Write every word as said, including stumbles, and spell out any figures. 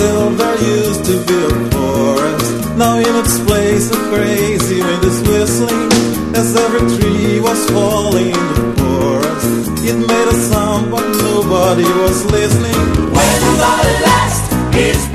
Brazil there used to be a forest. Now in its place a crazy wind is whistling, as every tree was falling in the forest. It made a sound but nobody was listening. When the last is